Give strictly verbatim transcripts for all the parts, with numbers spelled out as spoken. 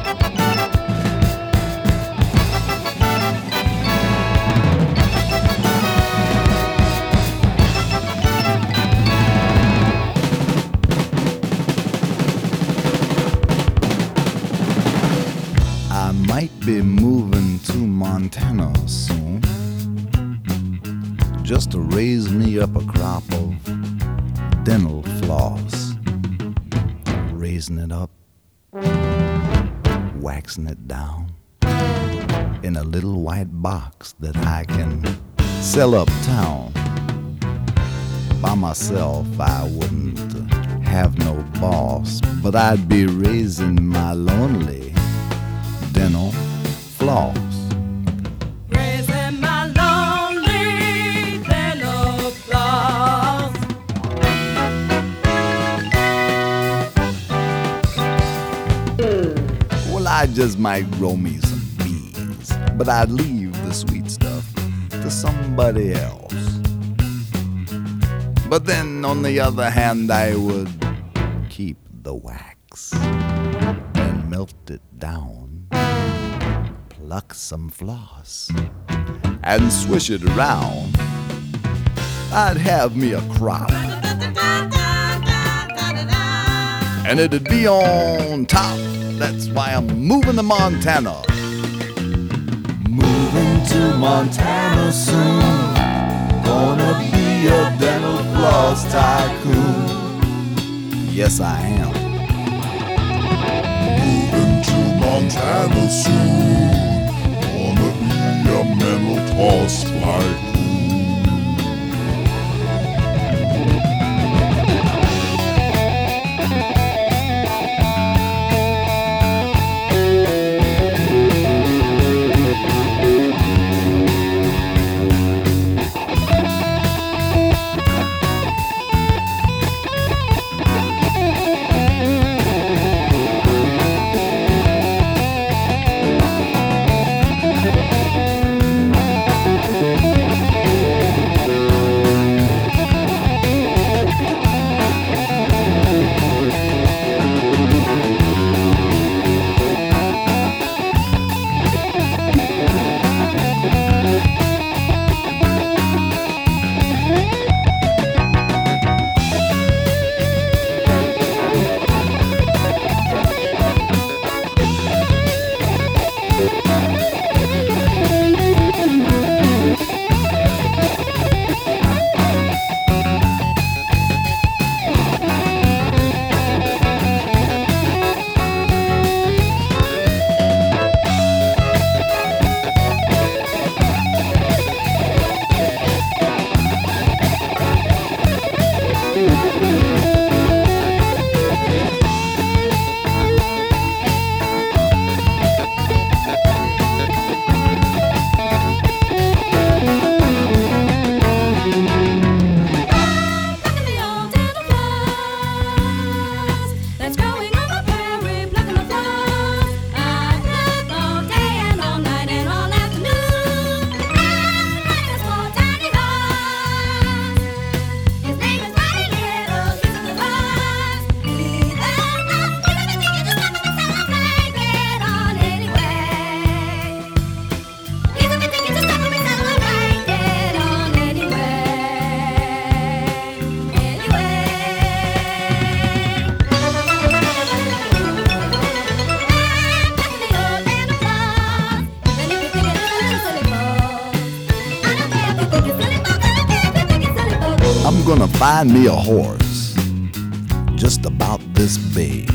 I might be moving to Montana soon, just to raise me up a crop of dental floss. Raising it up, waxing it down in a little white box that I can sell uptown. By myself I wouldn't have no boss, but I'd be raising my lonely dental floss. Raising my lonely dental floss. Well, I just might grow me some bees, but I'd leave the sweet stuff to somebody else. But then, on the other hand, I would keep the wax and melt it down, pluck some floss, and swish it around. I'd have me a crop, and it'd be on top. That's why I'm moving to Montana. Moving to Montana soon. Gonna be a dental floss tycoon. Yes, I am. Moving to Montana soon. Gonna be a mental floss tycoon. I'm gonna find me a horse just about this big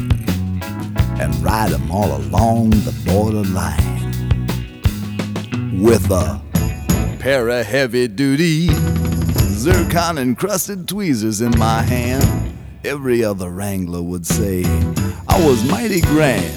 and ride him all along the borderline with a pair of heavy-duty zircon-encrusted tweezers in my hand. Every other wrangler would say I was mighty grand.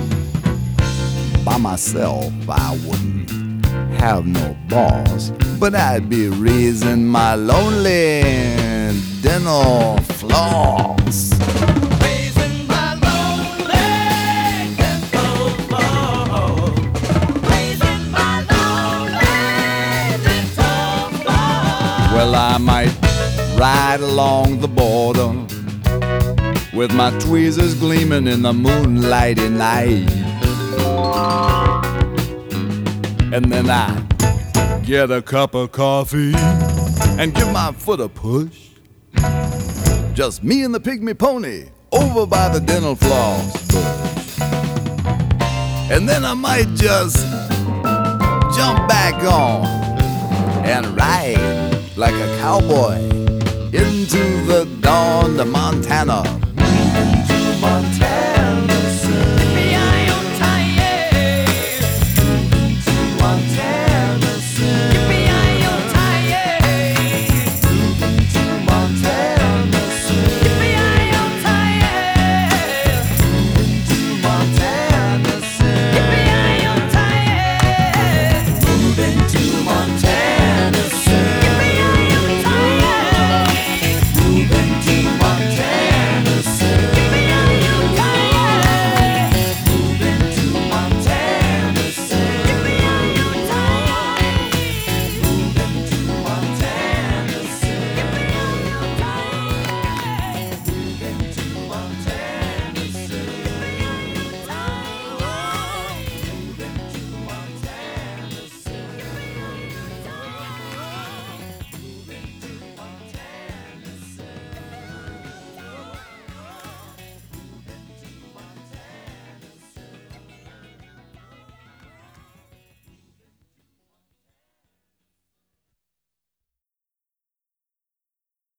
By myself I wouldn't have no boss, but I'd be raising my lonely dental floss. Raising my lonely dental floss. Raising my lonely dental floss. Well, I might ride along the border with my tweezers gleaming in the moonlighty night. And then I get a cup of coffee and give my foot a push. Just me and the pygmy pony over by the dental floss bush. And then I might just jump back on and ride like a cowboy into the dawn to Montana